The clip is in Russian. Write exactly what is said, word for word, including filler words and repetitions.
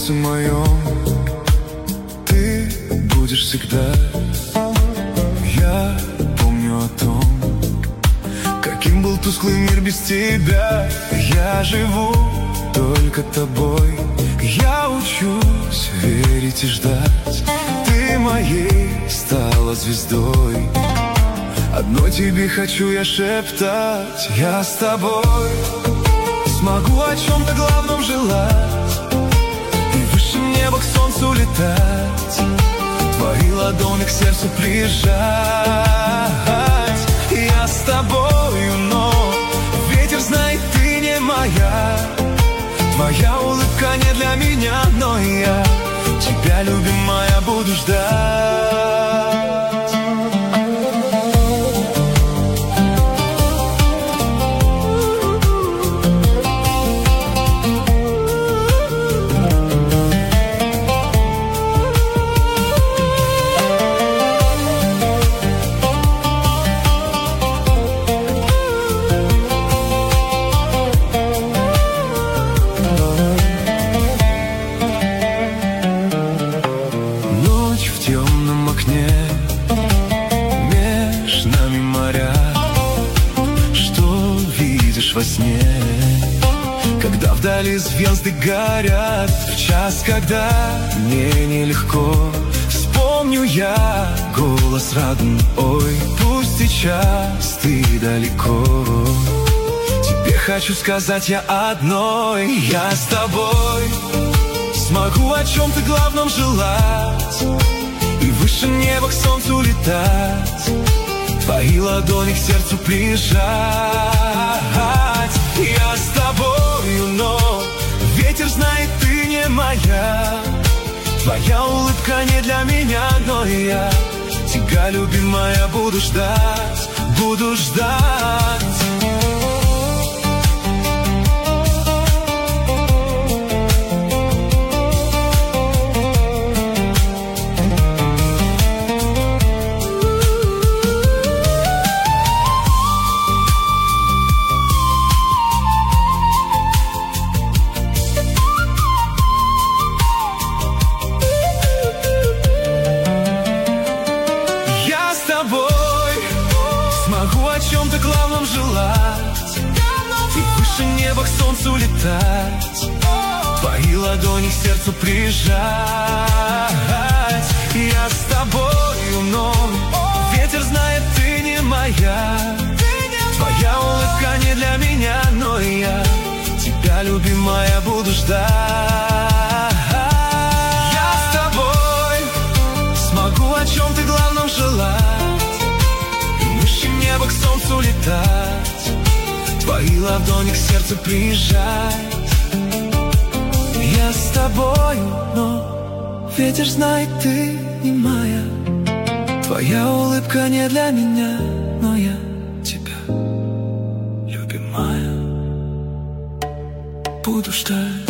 сердце моем ты будешь всегда. Я помню о том, каким был тусклый мир без тебя. Я живу только тобой. Я учусь верить и ждать. Ты моей стала звездой. Одной тебе хочу я шептать. Я с тобой смогу о чем-то главном желать и выше неба к солнцу летать, твои ладони к сердцу прижать. Я с тобою, но ветер знает, ты не моя. Твоя улыбка не для меня, но я тебя, любимая, буду ждать. Меж нами моря, что видишь во сне, когда вдали звезды горят, в час, когда мне нелегко, вспомню я голос родной. Пусть сейчас ты далеко, тебе хочу сказать я одной. Я с тобой смогу о чем-то главном желать и выше неба к солнцу летать, твои ладони к сердцу прижать. Я с тобою, но ветер знает, ты не моя. Твоя улыбка не для меня, но я тебя, любимая, буду ждать, буду ждать. Смогу о чем-то главном желать и выше неба к солнцу летать, твои ладони к сердцу прижать. Я с тобою, но ветер знает, ты не моя. Твоя улыбка не для меня, но я тебя, любимая, буду ждать. Я с тобой смогу о чем-то главном желать, небо к солнцу летать, твои ладони к сердцу прижать. Я с тобою, но ветер знает, ты не моя. Твоя улыбка не для меня, но я тебя, любимая, буду ждать.